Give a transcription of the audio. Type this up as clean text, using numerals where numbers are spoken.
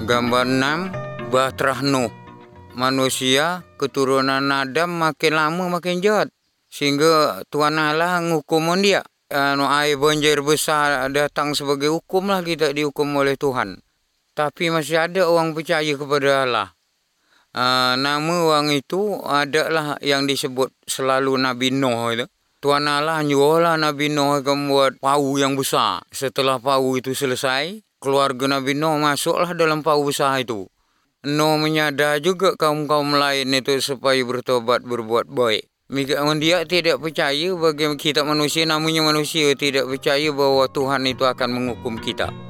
Gambar 6, Bahtera Nuh. Manusia keturunan Adam makin lama makin jahat. Sehingga Tuhan Allah menghukum dia. Air banjir besar datang sebagai hukum lah, kita dihukum oleh Tuhan. Tapi masih ada orang percaya kepada Allah. Nama orang itu adalah yang disebut selalu Nabi Nuh itu. Tuhan Allah nyuruhlah Nabi Nuh akan buat pau yang besar. Setelah pau itu selesai, keluarga Nabi Nuh masuklah dalam pau besar itu. Nuh menyadar juga kaum-kaum lain itu supaya bertobat berbuat baik. Dia tidak percaya bagi kita manusia, namanya manusia tidak percaya bahawa Tuhan itu akan menghukum kita.